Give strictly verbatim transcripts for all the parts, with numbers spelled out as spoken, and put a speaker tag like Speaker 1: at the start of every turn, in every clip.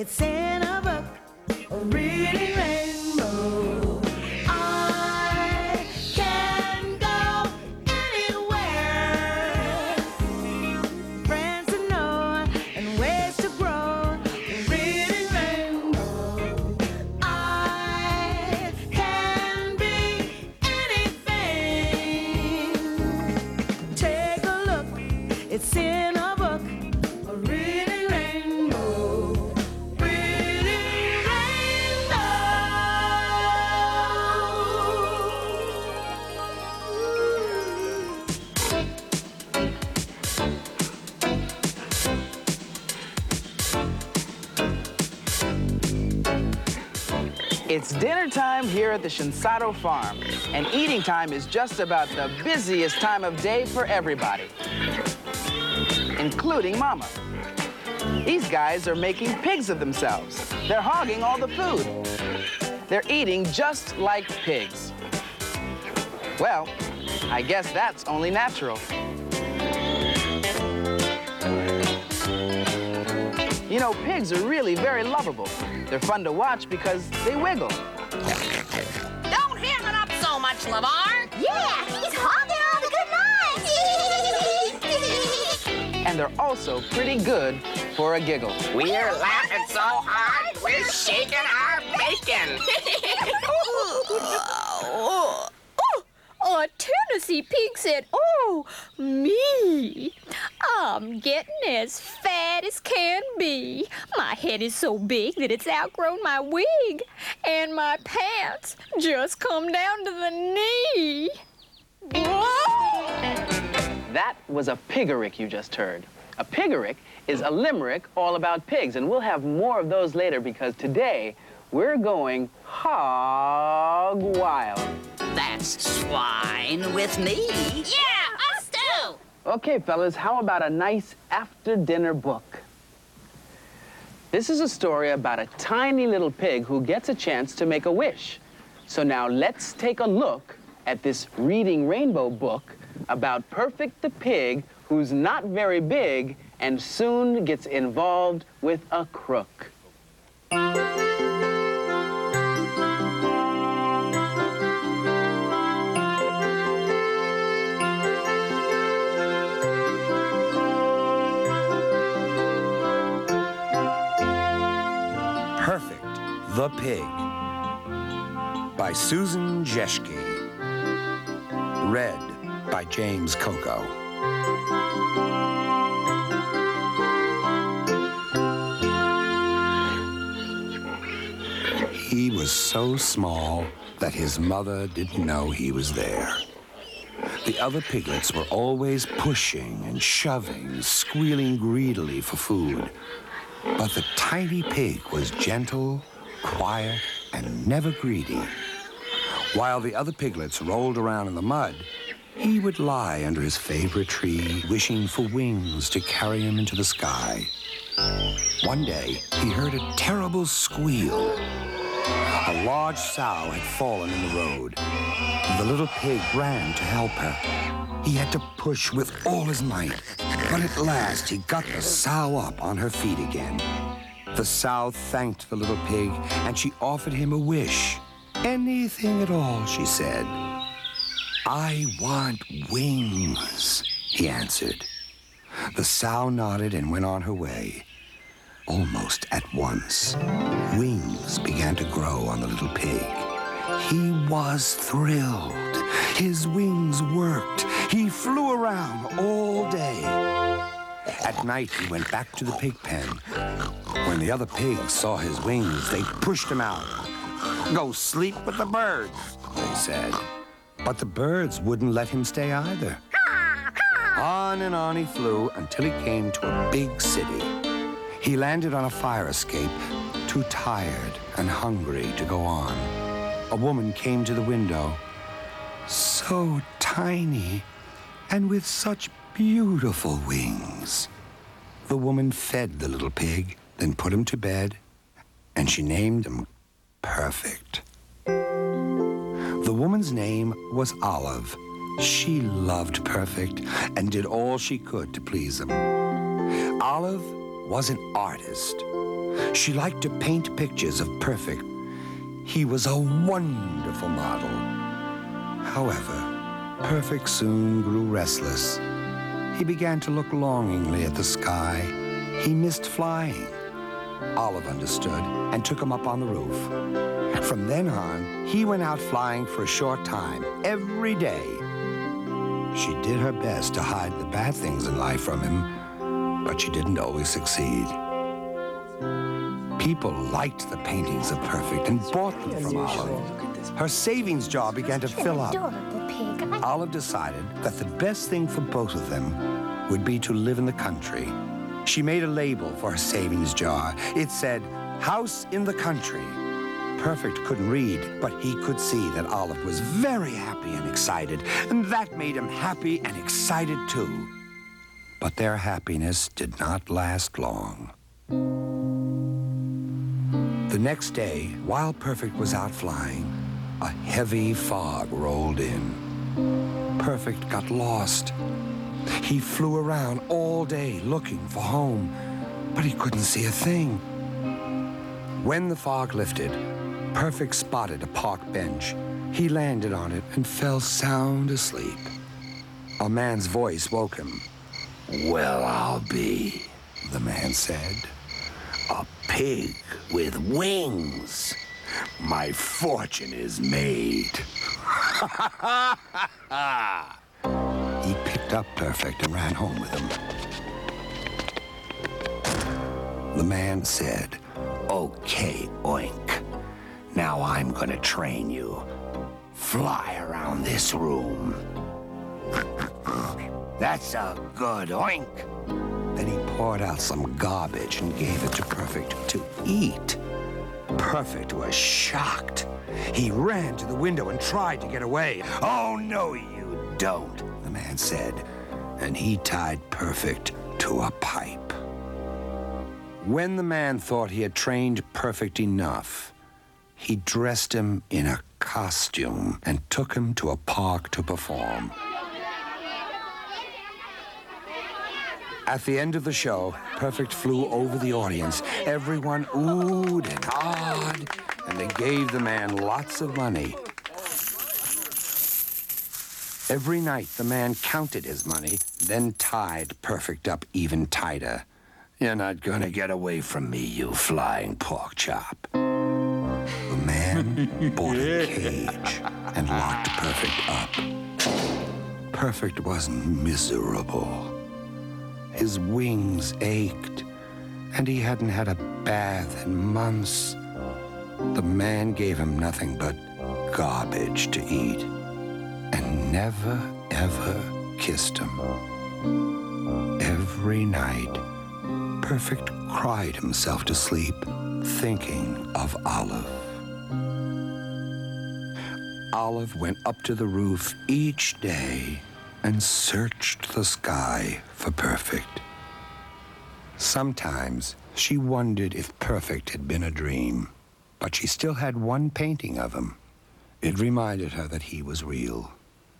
Speaker 1: It's in a book, a reading rainbow. I can go anywhere. Friends to know and ways to grow. A reading rainbow. I can be anything. Take a look, it's in a book, a reading rainbow. Reading rainbow.
Speaker 2: It's dinner time here at the Shinsato farm, and eating time is just about the busiest time of day for everybody, including Mama. These guys are making pigs of themselves. They're hogging all the food. They're eating just like pigs. Well, I guess that's only natural. You know, pigs are really very lovable. They're fun to watch because they wiggle.
Speaker 3: Don't ham it up so much, LeVar.
Speaker 4: Yeah, he's hogging all the good lines.
Speaker 2: And they're also pretty good for a giggle.
Speaker 3: We're laughing so hard, we're shaking our bacon.
Speaker 5: Oh, oh, Tennessee Pig said, oh, me. I'm getting as fat as can be. My head is so big that it's outgrown my wig. And my pants just come down to the knee. Whoa!
Speaker 2: That was a pigarick you just heard. A pigarick is a limerick all about pigs, and we'll have more of those later because today we're going hog wild.
Speaker 3: That's swine with me. Yeah, us too.
Speaker 2: Okay, fellas, how about a nice after-dinner book? This is a story about a tiny little pig who gets a chance to make a wish. So now let's take a look at this Reading Rainbow book about Perfect the pig who's not very big and soon gets involved with a crook.
Speaker 6: Perfect the Pig by Susan Jeschke. Read by James Coco. He was so small that his mother didn't know he was there. The other piglets were always pushing and shoving, squealing greedily for food. But the tiny pig was gentle, quiet, and never greedy. While the other piglets rolled around in the mud, he would lie under his favorite tree, wishing for wings to carry him into the sky. One day, he heard a terrible squeal. A large sow had fallen in the road. The little pig ran to help her. He had to push with all his might, but at last he got the sow up on her feet again. The sow thanked the little pig, and she offered him a wish. Anything at all, she said. I want wings, he answered. The sow nodded and went on her way. Almost at once, wings began to grow on the little pig. He was thrilled. His wings worked. He flew around all day. At night, he went back to the pig pen. When the other pigs saw his wings, they pushed him out. Go sleep with the birds, they said. But the birds wouldn't let him stay either. On and on he flew until he came to a big city. He landed on a fire escape, too tired and hungry to go on. A woman came to the window, so tiny and with such beautiful wings. The woman fed the little pig, then put him to bed, and she named him Perfect. The woman's name was Olive. She loved Perfect and did all she could to please him. Olive was an artist. She liked to paint pictures of Perfect. He was a wonderful model. However, Perfect soon grew restless. He began to look longingly at the sky. He missed flying. Olive understood and took him up on the roof. From then on, he went out flying for a short time, every day. She did her best to hide the bad things in life from him, but she didn't always succeed. People liked the paintings of Perfect and bought them from Olive. Her savings jar began to fill up.
Speaker 4: Adorable pig. I
Speaker 6: Olive decided that the best thing for both of them would be to live in the country. She made a label for her savings jar. It said, "House in the Country." Perfect couldn't read, but he could see that Olive was very happy and excited, and that made him happy and excited too. But their happiness did not last long. The next day, while Perfect was out flying, a heavy fog rolled in. Perfect got lost. He flew around all day looking for home, but he couldn't see a thing. When the fog lifted, Perfect spotted a park bench. He landed on it and fell sound asleep. A man's voice woke him. "Well, I'll be," the man said. "A pig with wings. My fortune is made." He picked up Perfect and ran home with him. The man said, "Okay, Oink. Now I'm gonna train you. Fly around this room." "That's a good Oink." Then he poured out some garbage and gave it to Perfect to eat. Perfect was shocked. He ran to the window and tried to get away. "Oh, no, you don't," the man said, and he tied Perfect to a pipe. When the man thought he had trained Perfect enough, he dressed him in a costume and took him to a park to perform. At the end of the show, Perfect flew over the audience. Everyone oohed and awed, and they gave the man lots of money. Every night, the man counted his money, then tied Perfect up even tighter. "You're not gonna get away from me, you flying pork chop." The man bought a cage and locked Perfect up. Perfect was miserable. His wings ached, and he hadn't had a bath in months. The man gave him nothing but garbage to eat, and never, ever kissed him. Every night, Perfect cried himself to sleep, thinking of Olive. Olive went up to the roof each day and searched the sky for Perfect. Sometimes she wondered if Perfect had been a dream, but she still had one painting of him. It reminded her that he was real.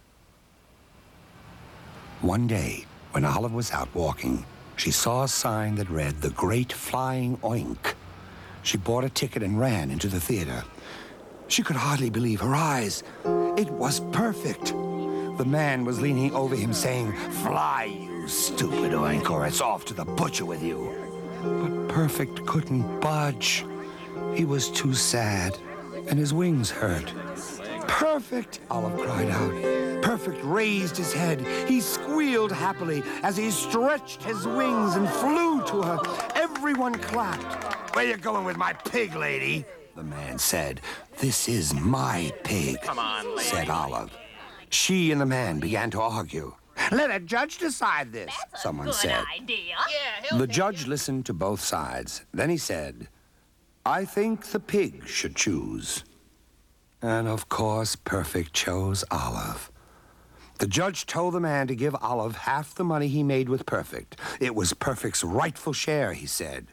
Speaker 6: One day, when Olive was out walking, she saw a sign that read, "The Great Flying Oink." She bought a ticket and ran into the theater. She could hardly believe her eyes. It was Perfect. The man was leaning over him saying, "Fly, you stupid Oink, or it's off to the butcher with you." But Perfect couldn't budge. He was too sad, and his wings hurt. "Perfect!" Olive cried out. Perfect raised his head. He squealed happily as he stretched his wings and flew to her. Everyone clapped. "Where you going with my pig, lady?" the man said. "This is my pig," Come on, lady. said Olive. She and the man began to argue. "Let a judge decide this,"
Speaker 3: That's
Speaker 6: someone
Speaker 3: a good
Speaker 6: said.
Speaker 3: idea. Yeah,
Speaker 6: The judge listened to both sides. Then he said, "I think the pig should choose." And of course, Perfect chose Olive. The judge told the man to give Olive half the money he made with Perfect. It was Perfect's rightful share, he said.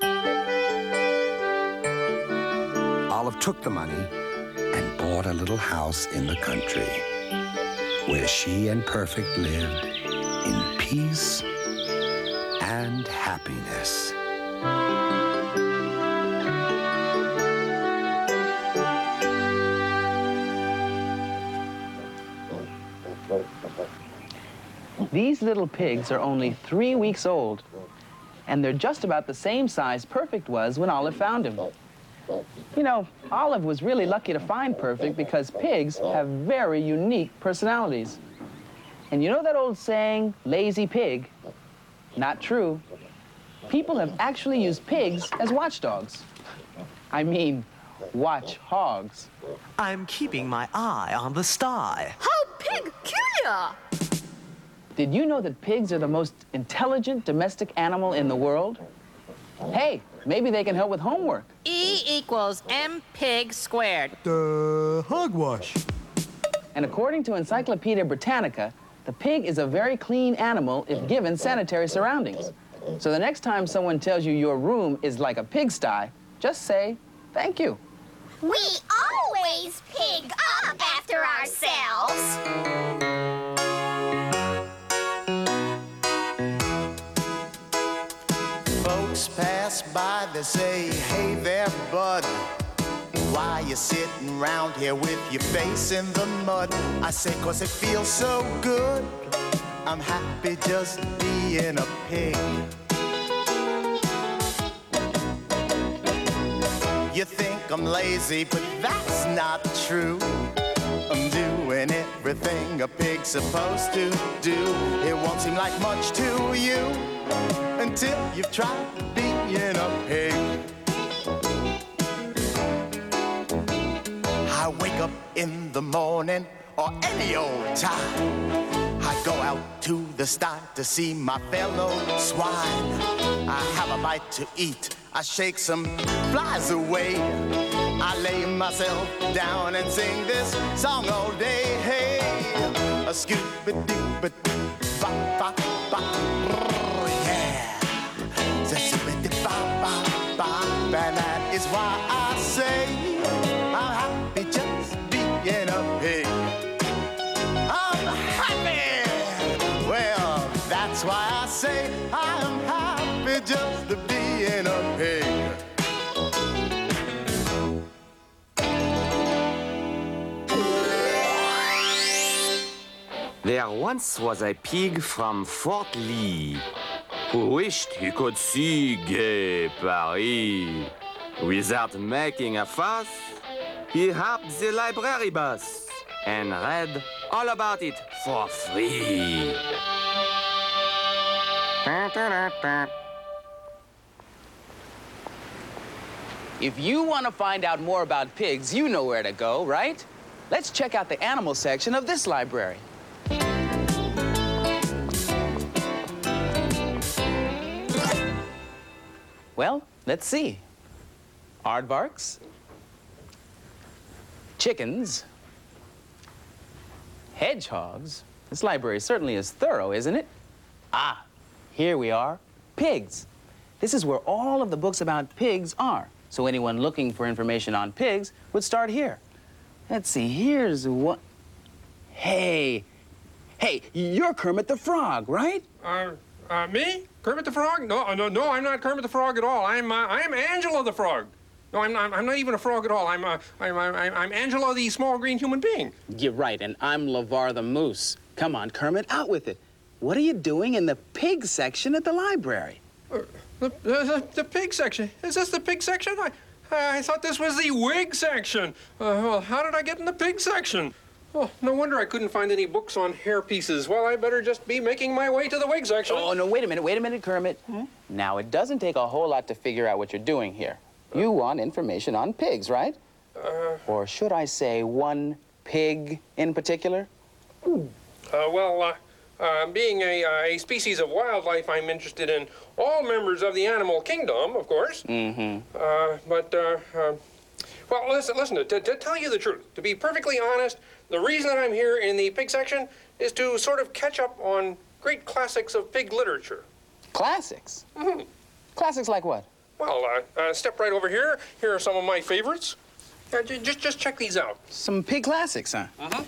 Speaker 6: Olive took the money and bought a little house in the country, where she and Perfect lived in peace and happiness.
Speaker 2: These little pigs are only three weeks old, and they're just about the same size Perfect was when Olive found him. You know, Olive was really lucky to find Perfect because pigs have very unique personalities. And you know that old saying, lazy pig? Not true. People have actually used pigs as watchdogs. I mean, watch hogs.
Speaker 7: I'm keeping my eye on the sty.
Speaker 5: How peculiar!
Speaker 2: Did you know that pigs are the most intelligent domestic animal in the world? Hey, maybe they can help with homework.
Speaker 3: E equals M pig squared.
Speaker 7: The hogwash.
Speaker 2: And according to Encyclopedia Britannica, the pig is a very clean animal if given sanitary surroundings. So the next time someone tells you your room is like a pigsty, just say, thank you.
Speaker 4: We always pig up after ourselves.
Speaker 8: Folks pass by, they say, hey there, bud. Why you sitting round here with your face in the mud? I say, cause it feels so good. I'm happy just being a pig. You think I'm lazy, but that's not true. I'm doing everything a pig's supposed to do. It won't seem like much to you until you've tried being a pig. I wake up in the morning or any old time. I go out to the sty to see my fellow swine. I have a bite to eat. I shake some flies away. I lay myself down and sing this song all day. Hey, a scoop-a-doop-a-doo-ba-ba-ba. Yeah, za-scoop-a-doo-ba-ba-ba. And that is why I say I'm happy just being a pig. I'm happy. Well, that's why I say I'm happy just to being a pig.
Speaker 9: There once was a pig from Fort Lee who wished he could see gay Paris. Without making a fuss, he hopped the library bus and read all about it for free.
Speaker 2: If you want to find out more about pigs, you know where to go, right? Let's check out the animal section of this library. Well, let's see. Aardvarks, chickens, hedgehogs. This library certainly is thorough, isn't it? Ah, here we are, pigs. This is where all of the books about pigs are. So anyone looking for information on pigs would start here. Let's see, here's what... Hey, hey, you're Kermit the Frog, right?
Speaker 10: Uh, uh, me? Kermit the Frog? No, no, no, I'm not Kermit the Frog at all. I'm, uh, I'm Angela the Frog. No, I'm not, I'm not even a frog at all. I'm, uh, I'm, I'm, I'm Angela the small green human being.
Speaker 2: You're right, and I'm LeVar the Moose. Come on, Kermit, out with it. What are you doing in the pig section at the library?
Speaker 10: Uh, the, the, the pig section? Is this the pig section? I, I thought this was the wig section. Uh, well, how did I get in the pig section? Oh, no wonder I couldn't find any books on hair pieces. Well, I better just be making my way to the wig section.
Speaker 2: Oh, no, wait a minute, wait a minute, Kermit. Hmm? Now, it doesn't take a whole lot to figure out what you're doing here. You want information on pigs, right?
Speaker 10: Uh,
Speaker 2: or should I say one pig in particular?
Speaker 10: Uh, well, uh, uh, being a, uh, a species of wildlife, I'm interested in all members of the animal kingdom, of course.
Speaker 2: Mm-hmm.
Speaker 10: Uh, but, uh, uh, well, listen, listen, to, to tell you the truth, to be perfectly honest, the reason that I'm here in the pig section is to sort of catch up on great classics of pig literature.
Speaker 2: Classics?
Speaker 10: Mm-hmm.
Speaker 2: Classics like what?
Speaker 10: Well, uh, uh, step right over here. Here are some of my favorites. Uh, j just, just check these out.
Speaker 2: Some pig classics, huh?
Speaker 10: Mm-hmm.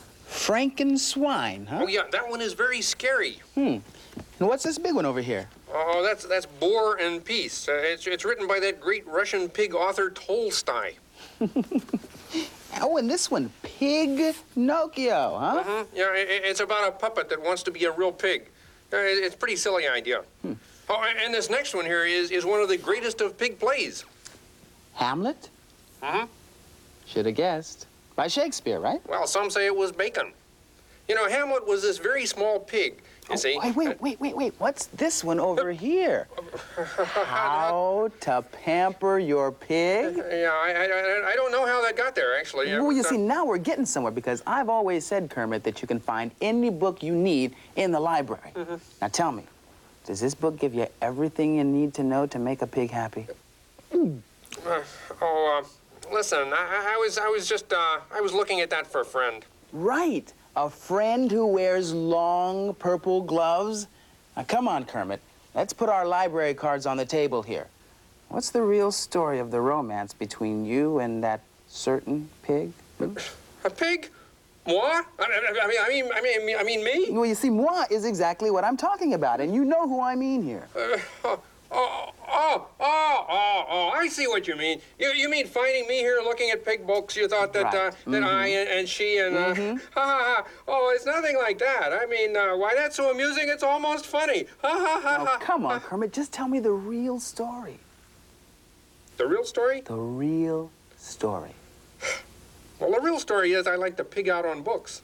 Speaker 2: Franken Swine, huh?
Speaker 10: Oh, yeah, that one is very scary.
Speaker 2: Hmm. And what's this big one over here?
Speaker 10: Oh, that's that's War and Peace. Uh, it's, it's written by that great Russian pig author Tolstoy.
Speaker 2: Oh, and this one, Pig-Nocchio, huh?
Speaker 10: Mm-hmm. Yeah, it, it's about a puppet that wants to be a real pig. Uh, it, it's a pretty silly idea. Hmm. Oh, and this next one here is, is one of the greatest of pig plays.
Speaker 2: Hamlet?
Speaker 10: Uh-huh.
Speaker 2: Should have guessed. By Shakespeare, right?
Speaker 10: Well, some say it was Bacon. You know, Hamlet was this very small pig, you
Speaker 2: oh,
Speaker 10: see.
Speaker 2: Wait, wait, wait, wait, wait. What's this one over here? How to pamper your pig?
Speaker 10: Yeah, I, I, I don't know how that got there, actually.
Speaker 2: Well, you
Speaker 10: uh,
Speaker 2: see, now we're getting somewhere because I've always said, Kermit, that you can find any book you need in the library. Mm-hmm. Now tell me, does this book give you everything you need to know to make a pig happy?
Speaker 10: Uh, oh, uh, listen, I, I was, I was just, uh, I was looking at that for a friend.
Speaker 2: Right. A friend who wears long purple gloves? Now, come on, Kermit. Let's put our library cards on the table here. What's the real story of the romance between you and that certain pig? Hmm?
Speaker 10: A pig? Moi? I, I mean, I mean, I mean, I mean me?
Speaker 2: Well, you see, moi is exactly what I'm talking about, and you know who I mean here.
Speaker 10: Uh, oh, oh, oh, oh, oh, oh, I see what you mean. You, you mean finding me here looking at pig books, you thought that,
Speaker 2: Right.
Speaker 10: uh, that
Speaker 2: Mm-hmm.
Speaker 10: I and, and she and, uh,
Speaker 2: Mm-hmm.
Speaker 10: ha, ha, ha. Oh, it's nothing like that. I mean, uh, why, that's so amusing, it's almost funny. Ha, ha, ha,
Speaker 2: Now,
Speaker 10: ha.
Speaker 2: come on, Kermit, just tell me the real story.
Speaker 10: The real story?
Speaker 2: The real story.
Speaker 10: Well, the real story is I like to pig out on books.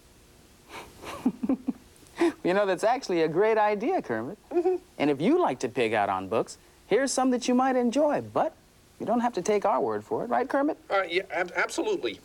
Speaker 2: You know, that's actually a great idea, Kermit. Mm-hmm. And if you like to pig out on books, here's some that you might enjoy, but you don't have to take our word for it, right, Kermit?
Speaker 10: Uh, yeah, ab absolutely.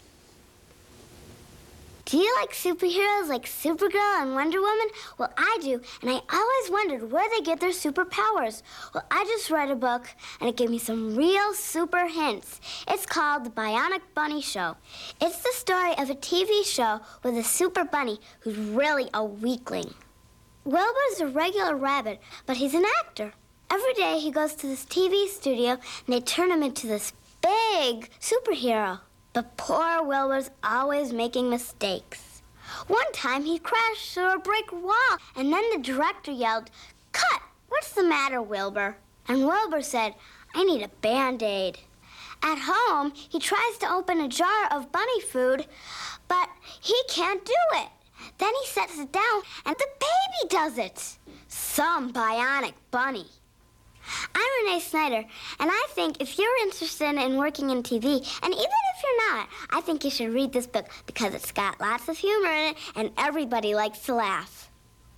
Speaker 4: Do you like superheroes like Supergirl and Wonder Woman? Well, I do, and I always wondered where they get their superpowers. Well, I just read a book, and it gave me some real super hints. It's called The Bionic Bunny Show. It's the story of a T V show with a super bunny who's really a weakling. Wilbur's a regular rabbit, but he's an actor. Every day he goes to this T V studio, and they turn him into this big superhero. But poor Wilbur's always making mistakes. One time he crashed through a brick wall, and then the director yelled, "Cut! What's the matter, Wilbur?" And Wilbur said, "I need a Band-Aid." At home, he tries to open a jar of bunny food, but he can't do it. Then he sets it down, and the baby does it. Some bionic bunny. I'm Renee Snyder, and I think if you're interested in working in T V, and even if you're not, I think you should read this book because it's got lots of humor in it, and everybody likes to laugh.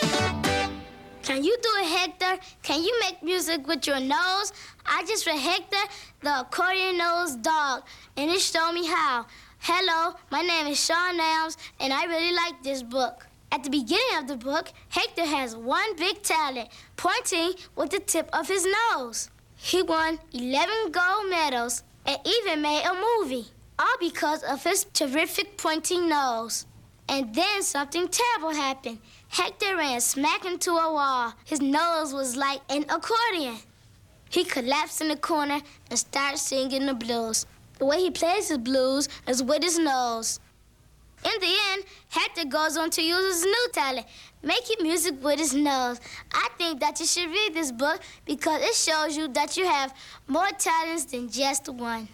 Speaker 4: Can you do it, Hector? Can you make music with your nose? I just read Hector, the accordion-nosed dog, and it showed me how. Hello, my name is Sean Elms, and I really like this book. At the beginning of the book, Hector has one big talent, pointing with the tip of his nose. He won eleven gold medals and even made a movie, all because of his terrific pointing nose. And then something terrible happened. Hector ran smack into a wall. His nose was like an accordion. He collapsed in the corner and started singing the blues. The way he plays the blues is with his nose. In the end, Hector goes on to use his new talent, making music with his nose. I think that you should read this book because it shows you that you have more talents than just one.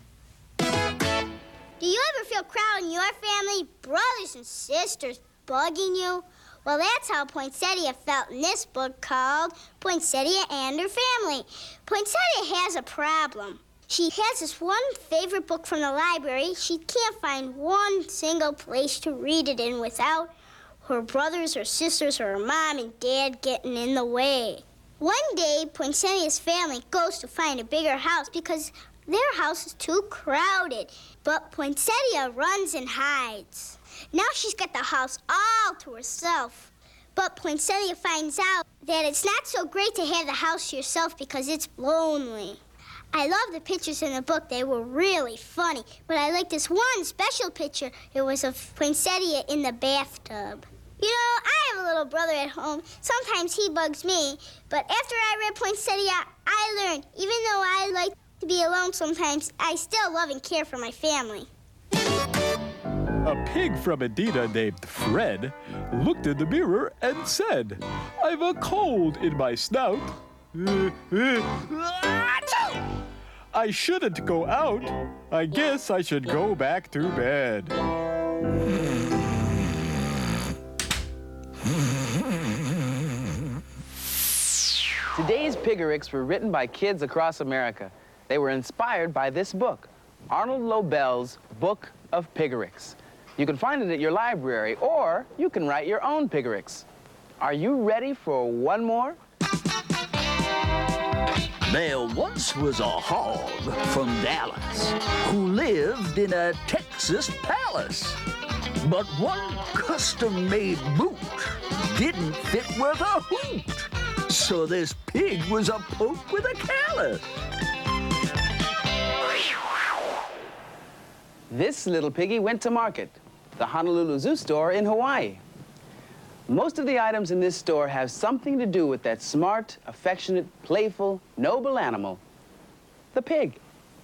Speaker 4: Do you ever feel crowd in your family, brothers and sisters bugging you? Well, that's how Poinsettia felt in this book called Poinsettia and Her Family. Poinsettia has a problem. She has this one favorite book from the library. She can't find one single place to read it in without her brothers or sisters or her mom and dad getting in the way. One day, Poinsettia's family goes to find a bigger house because their house is too crowded. But Poinsettia runs and hides. Now she's got the house all to herself. But Poinsettia finds out that it's not so great to have the house to yourself because it's lonely. I love the pictures in the book. They were really funny. But I like this one special picture. It was of Poinsettia in the bathtub. You know, I have a little brother at home. Sometimes he bugs me. But after I read Poinsettia, I learned, even though I like to be alone sometimes, I still love and care for my family.
Speaker 11: A pig from Edina named Fred looked in the mirror and said, "I've a cold in my snout." I shouldn't go out. I guess I should go back to bed.
Speaker 2: Today's Piggerics were written by kids across America. They were inspired by this book, Arnold Lobel's Book of Piggerics. You can find it at your library, or you can write your own Piggerics. Are you ready for one more?
Speaker 12: There once was a hog from Dallas who lived in a Texas palace. But one custom-made boot didn't fit worth a hoot. So this pig was a poke with a callus.
Speaker 2: This little piggy went to market, the Honolulu Zoo store in Hawaii. Most of the items in this store have something to do with that smart, affectionate, playful, noble animal, the pig.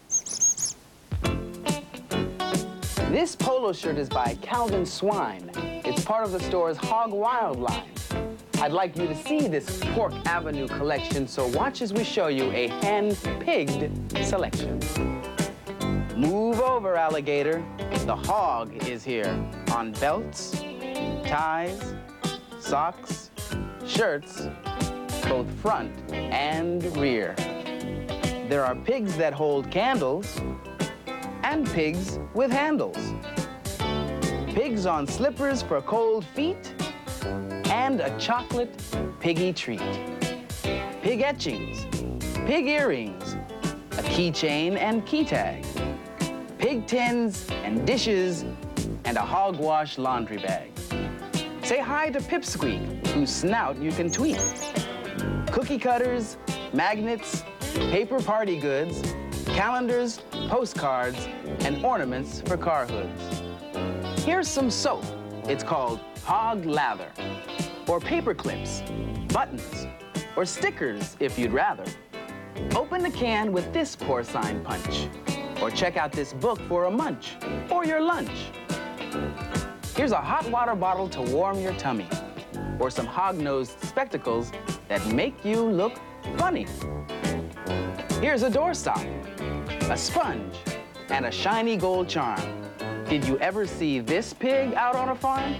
Speaker 2: This polo shirt is by Calvin Swine. It's part of the store's Hog Wild line. I'd like you to see this Pork Avenue collection, so watch as we show you a hand-pigged selection. Move over, alligator. The hog is here on belts, ties, socks, shirts, both front and rear. There are pigs that hold candles and pigs with handles. Pigs on slippers for cold feet and a chocolate piggy treat. Pig etchings, pig earrings, a keychain and key tag, pig tins and dishes, and a hogwash laundry bag. Say hi to Pipsqueak, whose snout you can tweak. Cookie cutters, magnets, paper party goods, calendars, postcards, and ornaments for car hoods. Here's some soap. It's called Hog Lather. Or paper clips, buttons, or stickers if you'd rather. Open the can with this porcine punch. Or check out this book for a munch, or your lunch. Here's a hot water bottle to warm your tummy, or some hog-nosed spectacles that make you look funny. Here's a doorstop, a sponge, and a shiny gold charm. Did you ever see this pig out on a farm?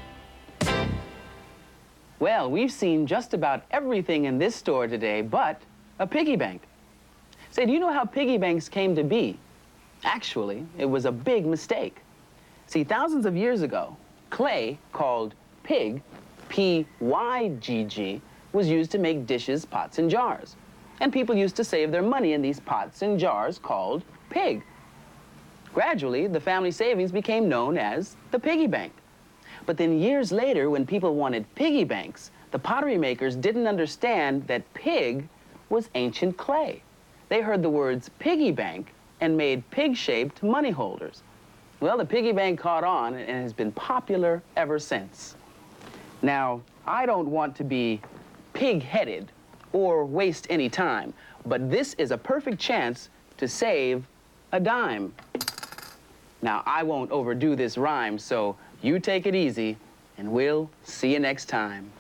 Speaker 2: Well, we've seen just about everything in this store today but a piggy bank. Say, do you know how piggy banks came to be? Actually, it was a big mistake. See, thousands of years ago, clay called pig, P Y G G, was used to make dishes, pots, and jars. And people used to save their money in these pots and jars called pig. Gradually, the family savings became known as the piggy bank. But then years later, when people wanted piggy banks, the pottery makers didn't understand that pig was ancient clay. They heard the words piggy bank and made pig-shaped money holders. Well, the piggy bank caught on and has been popular ever since. Now, I don't want to be pig-headed or waste any time, but this is a perfect chance to save a dime. Now, I won't overdo this rhyme, so you take it easy, and we'll see you next time.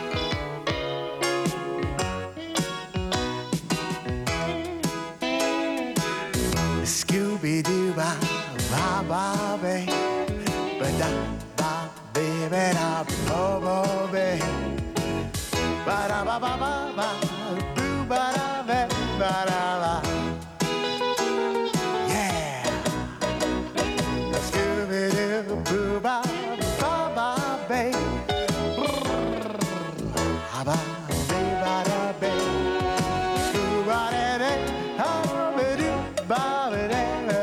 Speaker 8: Scooby-Doo-ba, ba-ba-ba, ba-da-ba-ba-ba-da, ba-ba-ba, ba-da-ba-ba-ba-ba, boo-ba-da-ba-ba-da-ba. Yeah! Scooby-Doo-boo-ba, ba-ba-ba, ba-ba-ba-ba-da-ba, boo-ba-da-ba, ba-ba-doo-ba-ba-da.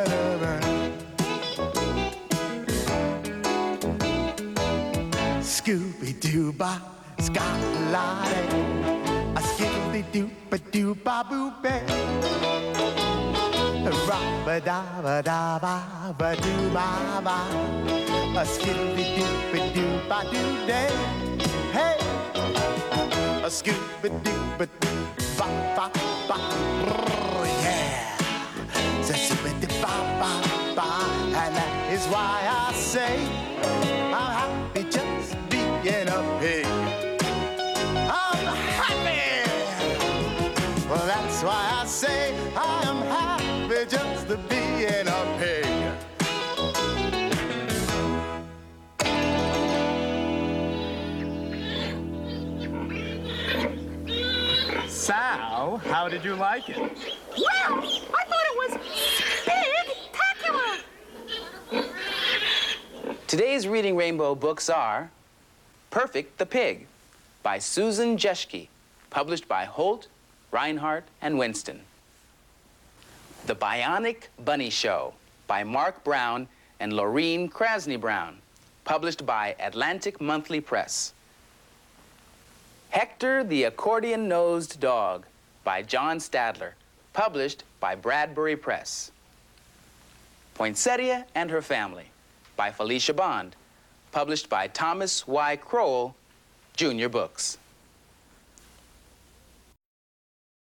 Speaker 8: Scooby-Doo-ba, Scott-a-lottie, a skiddly-doo-ba-doo-ba-boo-ba, ra-ba-da-ba-da-ba-ba-doo-ba-ba, a skiddly-doo-ba-doo-ba-doo-day, hey, a Scooby-Doo-ba-doo-ba-ba-ba, yeah, sa-scooby-doo-ba-ba-ba, and that is why I say I'm happy just being a pig. I'm happy. Well,
Speaker 11: How did you like it?
Speaker 1: Well, I thought it was spectacular.
Speaker 2: Today's Reading Rainbow books are Perfect the Pig by Susan Jeschke, published by Holt, Reinhardt, and Winston. The Bionic Bunny Show by Mark Brown and Laureen Krasny Brown, published by Atlantic Monthly Press. Hector the Accordion-Nosed Dog by John Stadler, published by Bradbury Press. Poinsettia and Her Family by Felicia Bond, published by Thomas Y. Crowell, Junior Books.